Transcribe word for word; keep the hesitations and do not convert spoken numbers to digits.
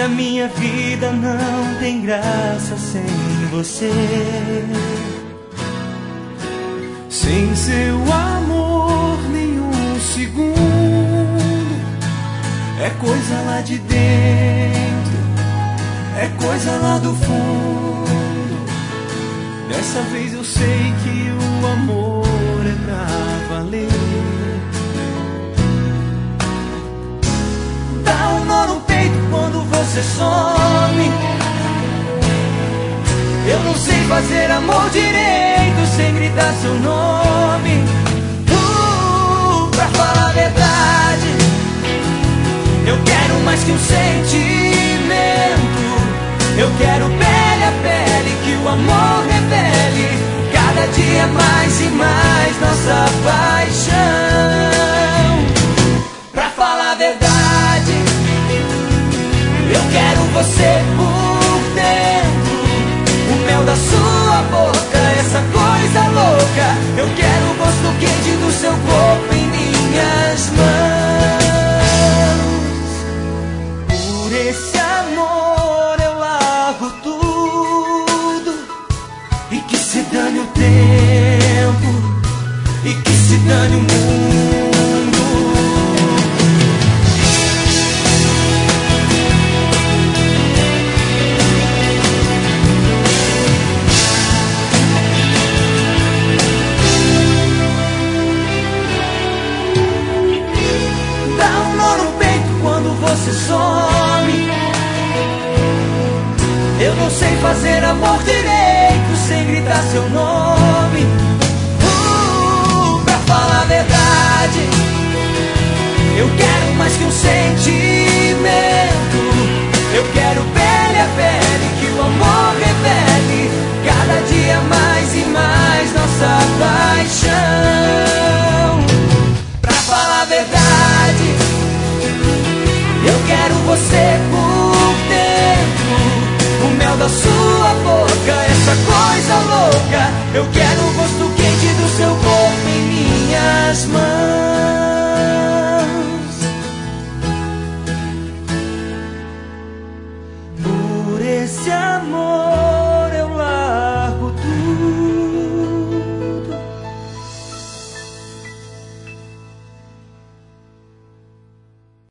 a minha vida não tem graça sem você. Sem seu amor, nenhum segundo é coisa lá de dentro, é coisa lá do fundo. Dessa vez eu sei que o amor é pra valer. Dá um nó no peito quando você some. Eu não sei fazer amor direito sem gritar seu nome. Uh, pra falar a verdade, eu quero mais que um sentimento. Eu quero pele a pele, que o amor revele cada dia mais e mais nossa paixão. Pra falar a verdade, eu quero você por dentro, o mel da sua boca, essa coisa louca. Eu quero o gosto quente do seu corpo em minhas mãos. Por esse amor eu largo tudo, e que se dane o tempo, e que se dane o mundo. Você some. Eu não sei fazer amor direito sem gritar seu nome. Uh, pra falar a verdade, eu quero mais que um sentimento.